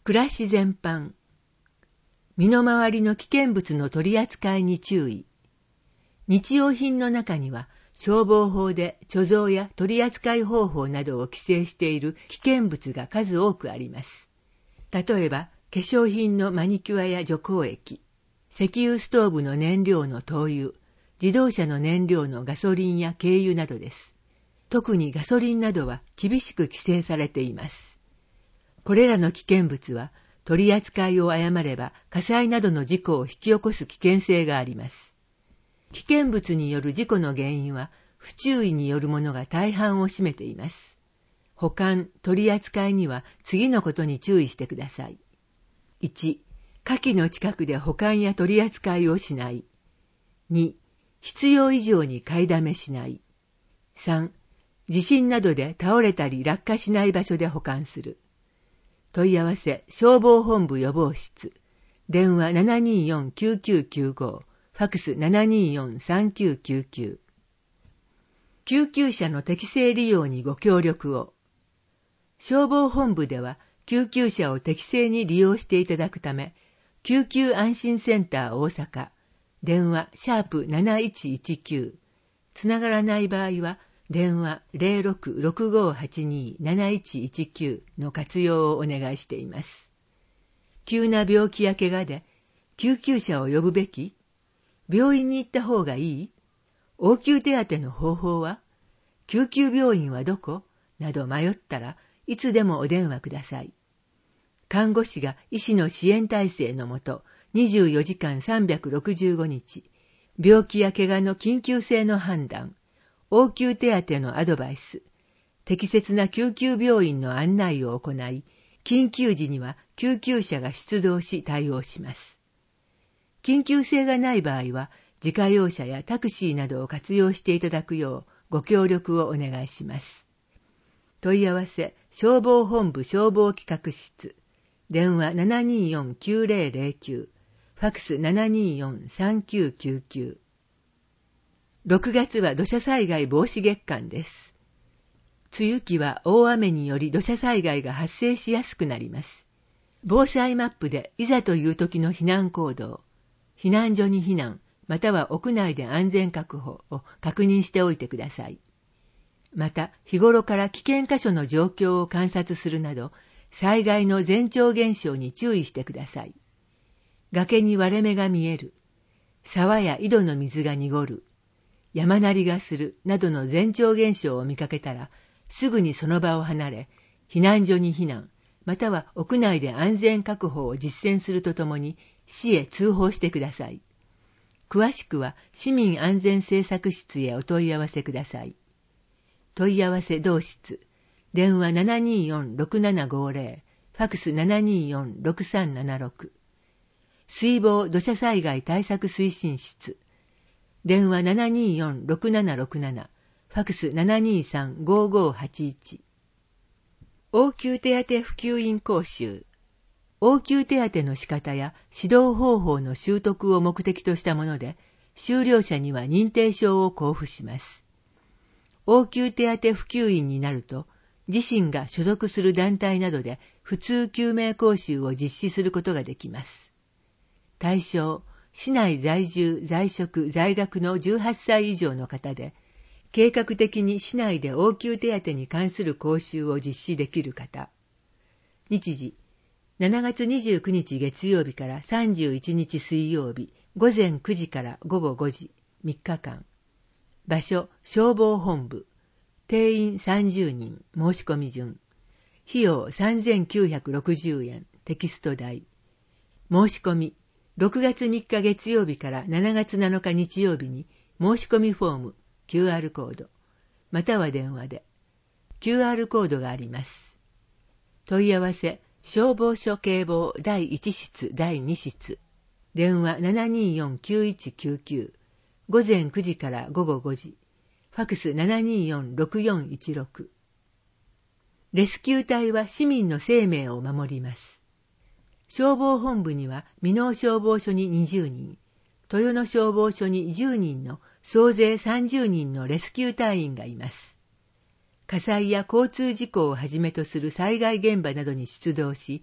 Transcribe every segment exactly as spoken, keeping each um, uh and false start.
暮らし全般。身の回りの危険物の取り扱いに注意。日用品の中には消防法で貯蔵や取り扱い方法などを規制している危険物が数多くあります。例えば、化粧品のマニキュアや除光液、石油ストーブの燃料の灯油、自動車の燃料のガソリンや軽油などです。特にガソリンなどは厳しく規制されています。これらの危険物は取り扱いを誤れば火災などの事故を引き起こす危険性があります。危険物による事故の原因は不注意によるものが大半を占めています。保管、取り扱いには次のことに注意してください。いち. 火器の近くで保管や取り扱いをしない。に. 必要以上に買いだめしない。さん. 地震などで倒れたり落下しない場所で保管する。問い合わせ消防本部予防室。電話 ななにーよんきゅうきゅうきゅうご、ファクス ななにーよんさんきゅうきゅうきゅう。救急車の適正利用にご協力を。消防本部では救急車を適正に利用していただくため、救急安心センター大阪、電話シャープなないちいちきゅう、つながらない場合は電話 ゼロろくろくごはちにーなないちいちきゅう の活用をお願いしています。急な病気や怪我で救急車を呼ぶべき？病院に行った方がいい？応急手当の方法は？救急病院はどこ？など迷ったらいつでもお電話ください。看護師が医師の支援体制のもとにじゅうよじかんさんびゃくろくじゅうごにち、病気や怪我の緊急性の判断、応急手当のアドバイス、適切な救急病院の案内を行い、緊急時には救急車が出動し対応します。緊急性がない場合は、自家用車やタクシーなどを活用していただくようご協力をお願いします。問い合わせ消防本部消防企画室、電話 ななにーよんきゅうぜろぜろきゅう、ファクス ななにーよんさんきゅうきゅうきゅう。ろくがつは土砂災害防止月間です。梅雨期は大雨により土砂災害が発生しやすくなります。防災マップでいざという時の避難行動、避難所に避難、または屋内で安全確保を確認しておいてください。また、日頃から危険箇所の状況を観察するなど、災害の前兆現象に注意してください。崖に割れ目が見える、沢や井戸の水が濁る、山鳴りがするなどの前兆現象を見かけたら、すぐにその場を離れ、避難所に避難、または屋内で安全確保を実践するとともに、市へ通報してください。詳しくは市民安全政策室へお問い合わせください。問い合わせ同室、電話 ななにーよんろくななごぜろ、ファクス ななにーよんろくさんななろく。水防土砂災害対策推進室、電話 ななにーよんろくななろくなな、ファクス ななにーさんごごはちいち。応急手当普及員講習。応急手当の仕方や指導方法の習得を目的としたもので、修了者には認定証を交付します。応急手当普及員になると、自身が所属する団体などで普通救命講習を実施することができます。対象、市内在住、在職、在学のじゅうはっさい以上の方で、計画的に市内で応急手当に関する講習を実施できる方。日時、しちがつにじゅうくにち月曜日からさんじゅういちにち水曜日、ごぜんくじからごごごじ、みっかかん。場所、消防本部。定員さんじゅうにん、申し込み順。費用さんぜんきゅうひゃくろくじゅうえん、テキスト代。申し込み、ろくがつみっか月曜日からしちがつなのか日曜日に申し込みフォーム、キューアール コード、または電話で。キューアール コードがあります。問い合わせ、消防署警防だいいち室だいに室。電話 ななにーよんきゅういちきゅうきゅう。ごぜんくじからごごごじ。ファクス ななにーよんろくよんいちろく。レスキュー隊は市民の生命を守ります。消防本部には箕面消防署ににじゅうにん、豊野消防署にじゅうにんの総勢さんじゅうにんのレスキュー隊員がいます。火災や交通事故をはじめとする災害現場などに出動し、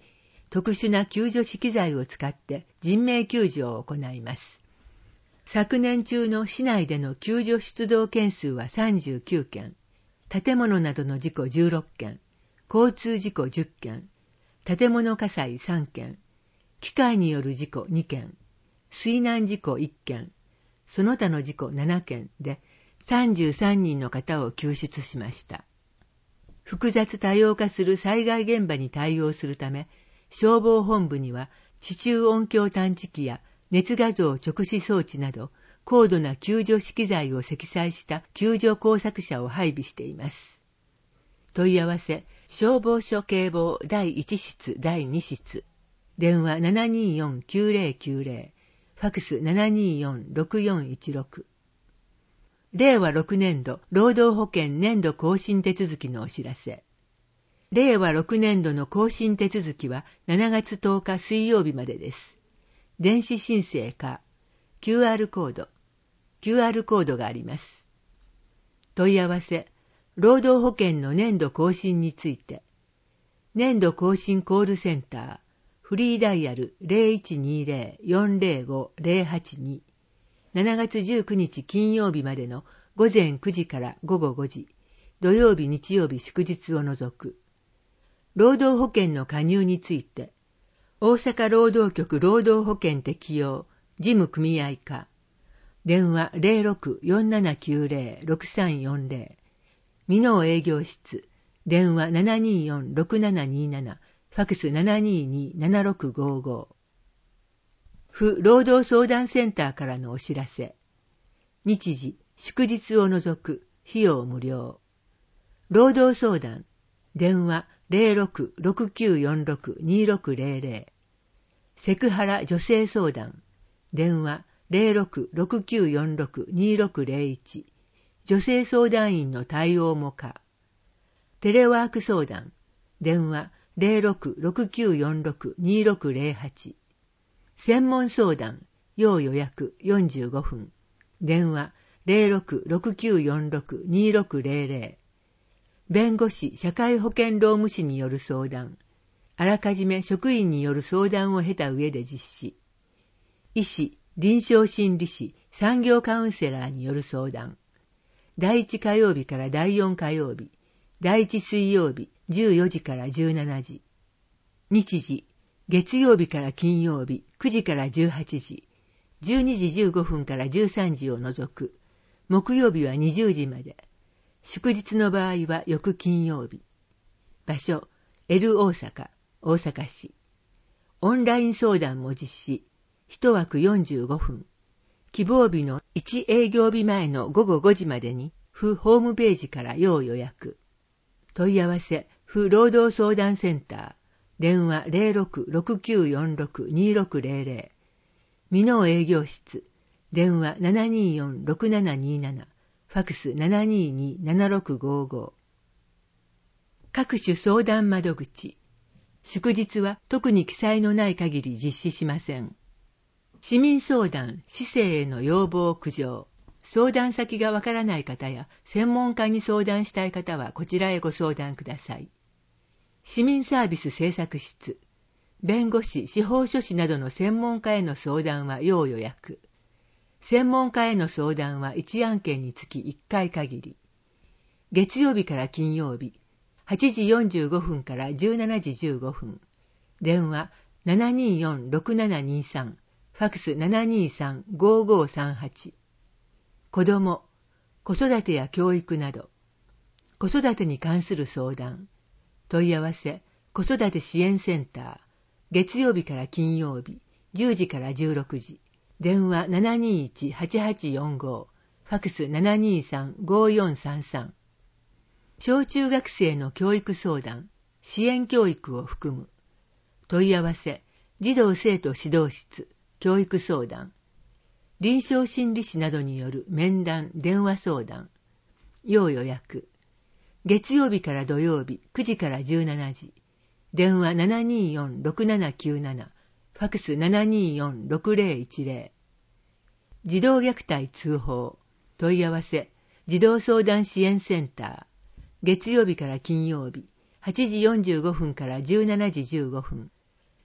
特殊な救助資機材を使って人命救助を行います。昨年中の市内での救助出動件数はさんじゅうきゅうけん、建物などの事故じゅうろっけん、交通事故じゅっけん、建物火災さんけん、機械による事故にけん、水難事故いっけん、その他の事故ななけんでさんじゅうさんにんの方を救出しました。複雑多様化する災害現場に対応するため、消防本部には地中音響探知機や熱画像直視装置など高度な救助資機材を積載した救助工作車を配備しています。問い合わせ、消防署警防だいいち室だいに室、電話 ななにーよんきゅうぜろきゅうぜろ、ファクス ななにーよんろくよんいちろく。れいわろくねんど労働保険年度更新手続きのお知らせ。れいわろくねんどの更新手続きはしちがつとおか水曜日までです。電子申請か キューアール コード、キューアール コードがあります。問い合わせ、労働保険の年度更新について、年度更新コールセンター、フリーダイヤル ゼロいちにゼロ よんゼロご ゼロはちに、しちがつじゅうくにち金曜日までのごぜんくじからごごごじ、土曜日日曜日祝日を除く。労働保険の加入について、大阪労働局労働保険適用事務組合課、電話 ゼロろく よんななきゅうゼロ ろくさんよんゼロ、箕面営業室、電話 ななにーよんろくななにーなな、ファクス ななにーにーななろくごご。府労働相談センターからのお知らせ。日時、祝日を除く、費用無料。労働相談、電話 ゼロろく ろくきゅうよんろく にーろくゼロゼロ。セクハラ女性相談、電話 ゼロろく ろくきゅうよんろく にーろくゼロいち。女性相談員の対応も可。テレワーク相談、電話 ゼロろく ろくきゅうよんろく にーろくゼロはち。専門相談、要予約よんじゅうごふん。電話 ゼロろく ろくきゅうよんろく にーろくゼロゼロ。弁護士社会保険労務士による相談。あらかじめ職員による相談を経た上で実施。医師、臨床心理士、産業カウンセラーによる相談。だいいち火曜日からだいよん火曜日。だいいち水曜日じゅうよじからじゅうしちじ。日時、月曜日から金曜日くじからじゅうはちじ。じゅうにじじゅうごふんからじゅうさんじを除く。木曜日はにじゅうじまで。祝日の場合は翌金曜日。場所、L 大阪、大阪市。オンライン相談も実施。一枠よんじゅうごふん。希望日のいち営業日前のごごごじまでに、府ホームページから要予約。問い合わせ、府労働相談センター。電話 ゼロろく ろくきゅうよんろく にーろくゼロゼロ。箕面営業室。電話 ななにーよんろくななにーなな。ファクス ななにーにーななろくごご。各種相談窓口。祝日は特に記載のない限り実施しません。市民相談、市政への要望苦情。相談先がわからない方や専門家に相談したい方はこちらへご相談ください。市民サービス政策室。弁護士、司法書士などの専門家への相談は要予約。専門家への相談はいち案件につきいっかい限り。月曜日から金曜日、はちじよんじゅうごふんからじゅうしちじじゅうごふん。電話 ななにーよんろくななにーさん、ファクス ななにーさんごごさんはち。子ども、子育てや教育など。子育てに関する相談。問い合わせ、子育て支援センター。月曜日から金曜日、じゅうじからじゅうろくじ。電話 ななにーいち はちはちよんご。ファクス ななにーさんごよんさんさん。小中学生の教育相談、支援教育を含む。問い合わせ、児童生徒指導室、教育相談。臨床心理士などによる面談、電話相談。要予約。月曜日から土曜日くじからじゅうしちじ。電話 ななにーよんろくななきゅうなな。ファクス ななにーよんろくゼロいちゼロ。児童虐待通報。問い合わせ、児童相談支援センター。月曜日から金曜日、はちじよんじゅうごふんからじゅうしちじじゅうごふん。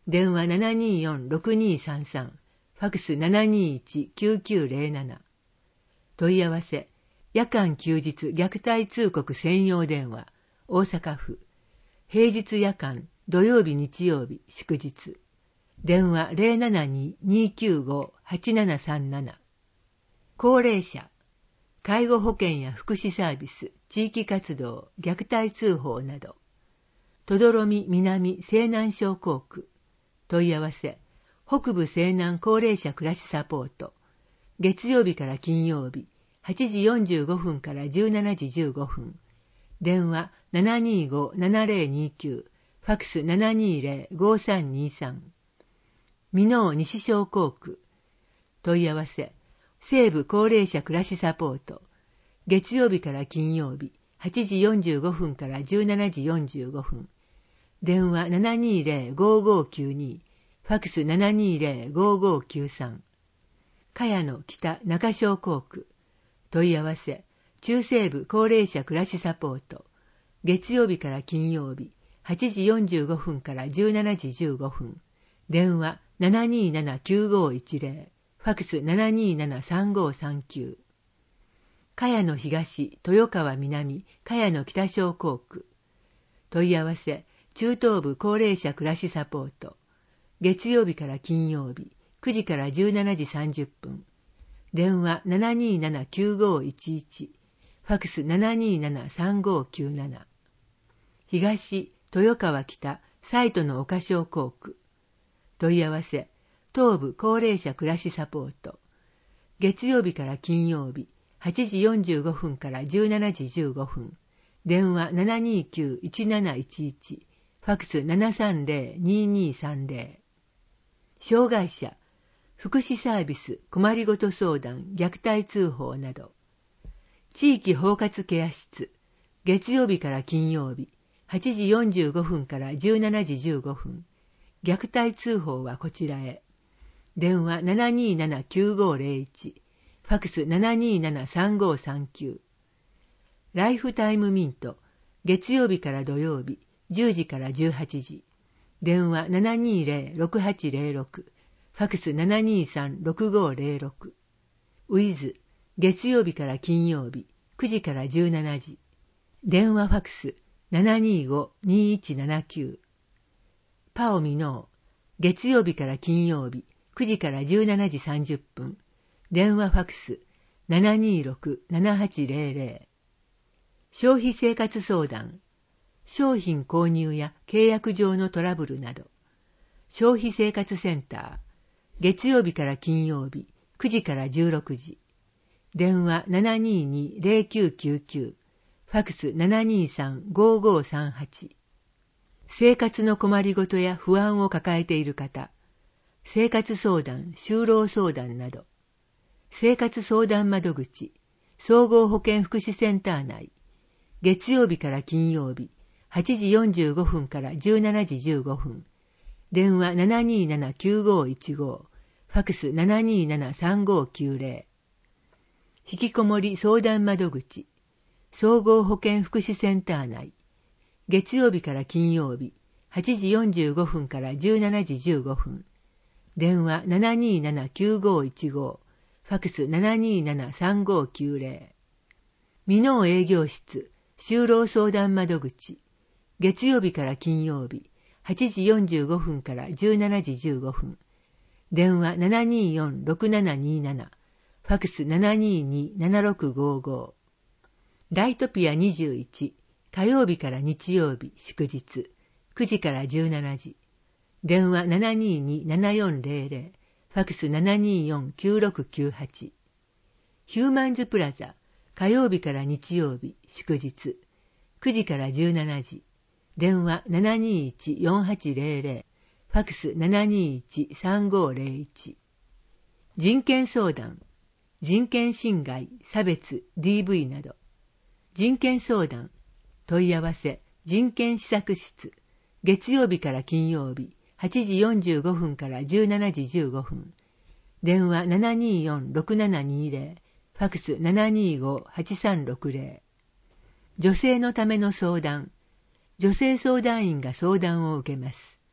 電話 ななにーよん ろくにーさんさん、ファクス ななにーいち きゅうきゅうゼロなな。問い合わせ、夜間休日虐待通告専用電話、大阪府。平日夜間、土曜日日曜日祝日。電話 ゼロななにー にーきゅうご はちななさんなな。高齢者、介護保険や福祉サービス、地域活動、虐待通報など。とどろみ南西南小工区。問い合わせ、北部西南高齢者暮らしサポート。月曜日から金曜日、はちじよんじゅうごふんからじゅうしちじじゅうごふん。電話 ななにーご ななゼロにきゅう、ファクス ななにーゼロ ごさんにさん。箕面西小工区。問い合わせ、西部高齢者暮らしサポート。月曜日から金曜日、はちじよんじゅうごふんからじゅうしちじよんじゅうごふん。電話 ななにーゼロ ごごきゅうに、ファクス ななにーゼロ ごごきゅうさん。茅野北中小工区。問い合わせ、中西部高齢者暮らしサポート。月曜日から金曜日、はちじよんじゅうごふんからじゅうしちじじゅうごふん。電話 ななにーなな きゅうごいちゼロ、ファクス ななにーなな さんごさんきゅう。茅野東、豊川南、茅野北小工区。問い合わせ、中東部高齢者暮らしサポート。月曜日から金曜日、くじからじゅうしちじさんじゅっぷん。電話 ななにーなな きゅうごいちいち、ファクス ななにーなな さんごきゅうなな。東、豊川北、サイトの岡小工区。問い合わせ、東部高齢者暮らしサポート。月曜日から金曜日、はちじよんじゅうごふんからじゅうしちじじゅうごふん。電話 ななにーきゅう いちなないちいち、ファクス ななさんゼロ ににさんゼロ。障害者、福祉サービス、困りごと相談、虐待通報など。地域包括ケア室、月曜日から金曜日、はちじよんじゅうごふんからじゅうしちじじゅうごふん。虐待通報はこちらへ。電話 ななにーなな きゅうごゼロいち、ファクス ななにーなな さんごさんきゅう。ライフタイムミント、月曜日から土曜日、じゅうじからじゅうはちじ。電話 ななにーゼロ ろくはちゼロろく、ファクス ななにーさん ろくごゼロろく。ウィズ、月曜日から金曜日、くじからじゅうしちじ。電話ファクス ななにーご にいちななきゅう。パオミノー、月曜日から金曜日、くじからじゅうしちじさんじゅっぷん。電話ファクス ななにーろく ななはちゼロゼロ。消費生活相談、商品購入や契約上のトラブルなど。消費生活センター、月曜日から金曜日、くじからじゅうろくじ。電話 ななにーに ゼロきゅうきゅうきゅう、ファクス ななにーさん ごごさんはち。生活の困りごとや不安を抱えている方、生活相談、就労相談など。生活相談窓口、総合保健福祉センター内、月曜日から金曜日、はちじよんじゅうごふんからじゅうしちじじゅうごふん。電話 ななにーなな きゅうごいちご、ファクス ななにーなな さんごきゅうゼロ。引きこもり相談窓口、総合保健福祉センター内、月曜日から金曜日、はちじよんじゅうごふんからじゅうしちじじゅうごふん。電話 ななにーなな きゅうごいちご、ファクス ななにーなな さんごきゅうゼロ。箕面営業室、就労相談窓口、月曜日から金曜日、はちじよんじゅうごふんからじゅうしちじじゅうごふん。電話 ななにーよん ろくななにーなな、ファクス ななにーに ななろくごご。ライトピアにじゅういち、火曜日から日曜日祝日、くじからじゅうしちじ。電話 ななにーに ななよんゼロゼロ、ファクス ななにーよん きゅうろくきゅうはち。ヒューマンズプラザ、火曜日から日曜日祝日、くじからじゅうしちじ。電話 ななにーいち よんはちゼロゼロ、ファクス ななにーいち さんごゼロいち。人権相談、人権侵害、差別、ディーブイ など。人権相談、問い合わせ、人権施策室、月曜日から金曜日、はちじよんじゅうごふんからじゅうしちじじゅうごふん。電話 ななにーよん ろくななにーゼロ、ファクス ななにーご はちさんろくゼロ。女性のための相談、女性相談員が相談を受けます。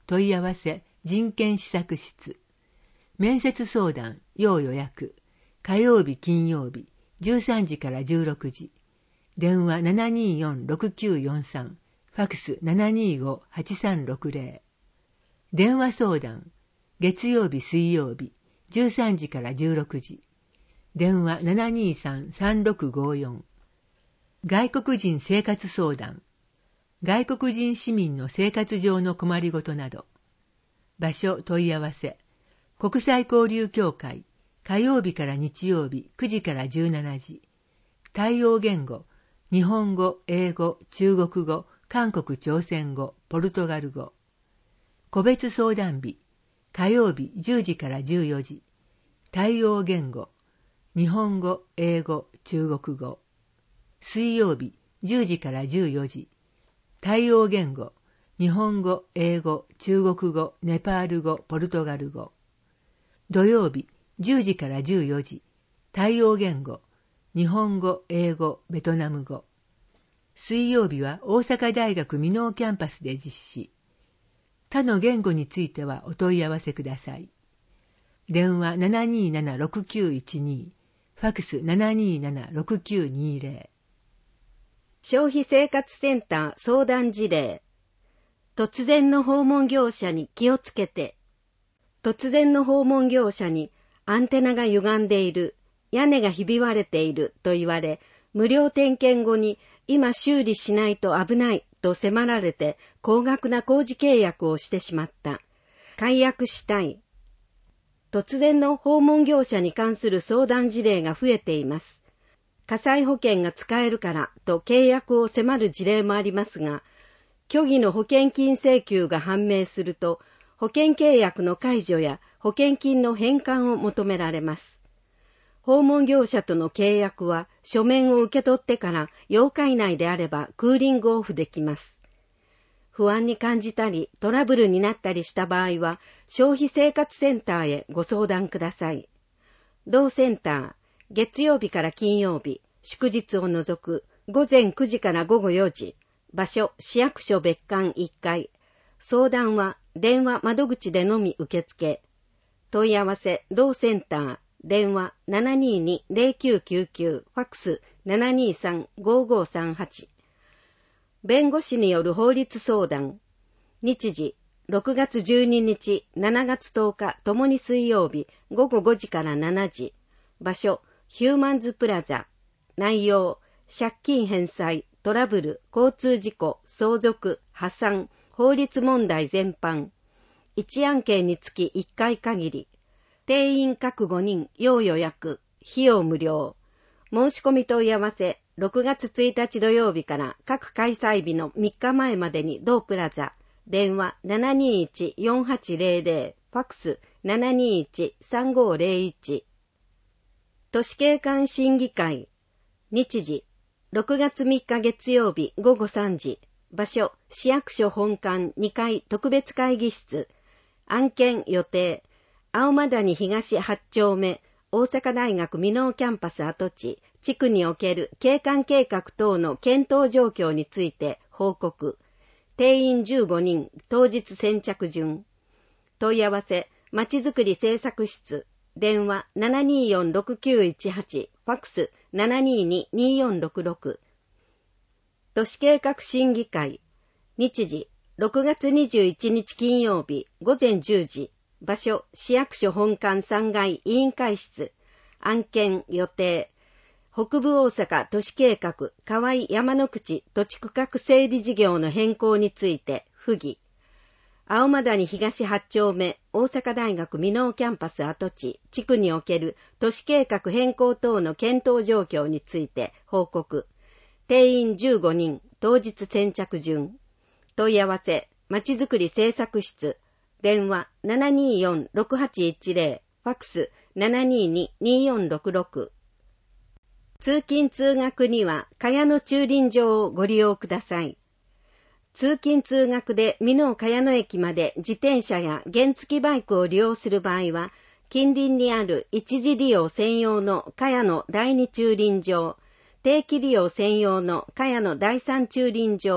問い合わせ人権施策室。面接相談要予約。火曜日金曜日じゅうさんじからじゅうろくじ。電話 ななにーよんろくきゅうよんさん。ファクス ななにーごはちさんろくゼロ。電話相談月曜日水曜日じゅうさんじからじゅうろくじ。電話 ななにーさんさんろくごよん。外国人生活相談。外国人市民の生活上の困りごとなど。場所問い合わせ。国際交流協会。火曜日から日曜日くじからじゅうしちじ。対応言語。日本語、英語、中国語、韓国朝鮮語、ポルトガル語。個別相談日。火曜日じゅうじからじゅうよじ。対応言語。日本語、英語、中国語。水曜日じゅうじからじゅうよじ。対応言語。日本語、英語、中国語、ネパール語、ポルトガル語。土曜日じゅうじからじゅうよじ。対応言語。日本語、英語、ベトナム語。水曜日は大阪大学箕面キャンパスで実施。他の言語についてはお問い合わせください。電話 ななにーななろくきゅういちに。ファクス ななにーななろくきゅうにゼロ。 消費生活センター相談事例。突然の訪問業者に気をつけて。突然の訪問業者にアンテナが歪んでいる、屋根がひび割れていると言われ、無料点検後に今修理しないと危ないと迫られて高額な工事契約をしてしまった。解約したい。突然の訪問業者に関する相談事例が増えています。火災保険が使えるからと契約を迫る事例もありますが、虚偽の保険金請求が判明すると、保険契約の解除や保険金の返還を求められます。訪問業者との契約は書面を受け取ってからようか以内であればクーリングオフできます。不安に感じたりトラブルになったりした場合は消費生活センターへご相談ください。同センター、月曜日から金曜日、祝日を除く午前くじから午後よじ、場所市役所別館いっかい、相談は電話窓口でのみ受付。問い合わせ同センター、電話 ななにーにーぜろきゅうきゅうきゅう、ファクス ななにーさんごごさんはち。弁護士による法律相談。日時、ろくがつじゅうににち、しちがつとおかともに水曜日、ごごごじからしちじ。場所、ヒューマンズプラザ。内容、借金返済、トラブル、交通事故、相続、破産、法律問題全般。いち案件につきいっかい限り。定員各ごにん、要予約、費用無料。申し込み問い合わせ、ろくがつついたち土曜日から各開催日のみっかまえまでに同プラザ。電話 ななにーいちよんはちゼロゼロ、ファクス ななにーいちさんごゼロいち。都市景観審議会。日時、ろくがつみっか月曜日ごごさんじ。場所、市役所本館にかい特別会議室。案件予定。青間谷東はち丁目、大阪大学箕面キャンパス跡地、地区における景観計画等の検討状況について報告。定員じゅうごにん、当日先着順。問い合わせ、まちづくり政策室。電話 ななにーよんろくきゅういちはち、ファクス ななにーにーにーよんろくろく。都市計画審議会。日時、ろくがつにじゅういちにち金曜日、ごぜんじゅうじ。場所、市役所本館さんがい委員会室。案件予定。北部大阪都市計画河合山の口土地区画整理事業の変更について不議。青間谷東はち丁目大阪大学箕面キャンパス跡地地区における都市計画変更等の検討状況について報告。定員じゅうごにん、当日先着順。問い合わせ、まちづくり政策室。電話 ななにーよんろくはちいちゼロ、ファクス ななにーにーにーよんろくろく。通勤通学には茅野駐輪場をご利用ください。通勤通学で箕面茅野駅まで自転車や原付バイクを利用する場合は、近隣にある一時利用専用の茅野第二駐輪場、定期利用専用の茅野第三駐輪場、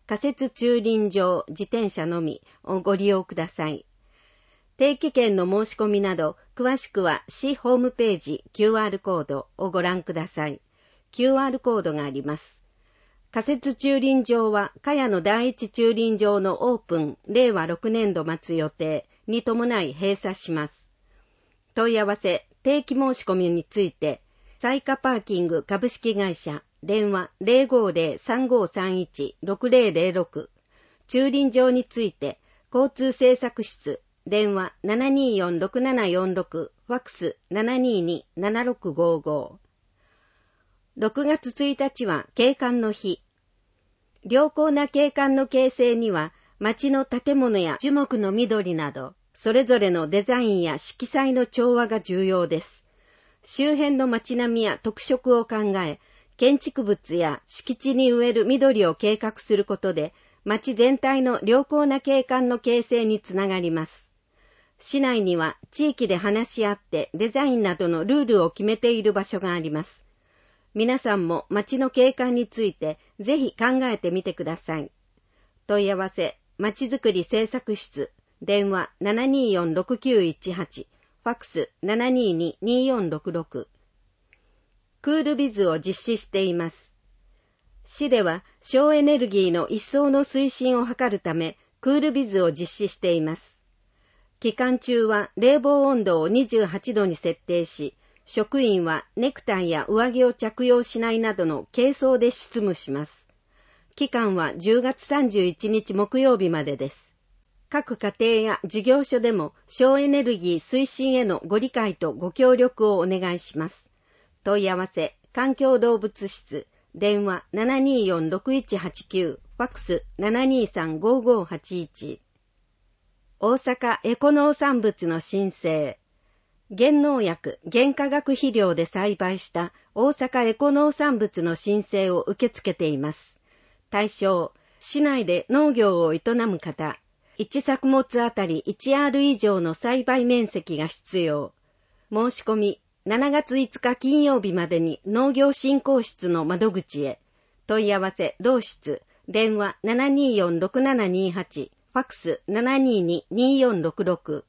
仮設駐輪場自転車のみをご利用ください。定期券の申し込みなど、詳しくは市ホームページ キューアール コードをご覧ください。キューアール コードがあります。仮設駐輪場は、茅野第一駐輪場のオープン、れいわろくねんど末予定に伴い閉鎖します。問い合わせ、定期申し込みについて、彩華パーキング株式会社、電話 ゼロごーゼロ さんごーさんいち ろくゼロゼロろく、駐輪場について、交通政策室、電話 ななにーよんろくななよんろく、ファックス ななにーにーななろくごーごー。ろくがつついたちは景観の日。良好な景観の形成には、街の建物や樹木の緑など、それぞれのデザインや色彩の調和が重要です。周辺の街並みや特色を考え、建築物や敷地に植える緑を計画することで、街全体の良好な景観の形成につながります。市内には地域で話し合ってデザインなどのルールを決めている場所があります。皆さんも街の景観についてぜひ考えてみてください。問い合わせ、まちづくり政策室、電話 ななにーよんろくきゅういちはち、ファックス ななにーにーにーよんろくろく。クールビズを実施しています。市では省エネルギーの一層の推進を図るため、クールビズを実施しています。期間中は冷房温度をにじゅうはちどに設定し、職員はネクタイや上着を着用しないなどの軽装で執務します。期間はじゅうがつさんじゅういちにち木曜日までです。各家庭や事業所でも省エネルギー推進へのご理解とご協力をお願いします。問い合わせ、環境動物室、電話 ななにーよんろくいちはちきゅう、ファックス ななにーさんごーごーはちいち。大阪エコ農産物の申請。原農薬、原化学肥料で栽培した大阪エコ農産物の申請を受け付けています。対象、市内で農業を営む方、いちさくもつあたり いちアール 以上の栽培面積が必要。申し込み、しちがついつか金曜日までに農業振興室の窓口へ。問い合わせ、同室、電話 ななにーよんろくななにーはち、ファックス ななにーにーにーよんろくろく。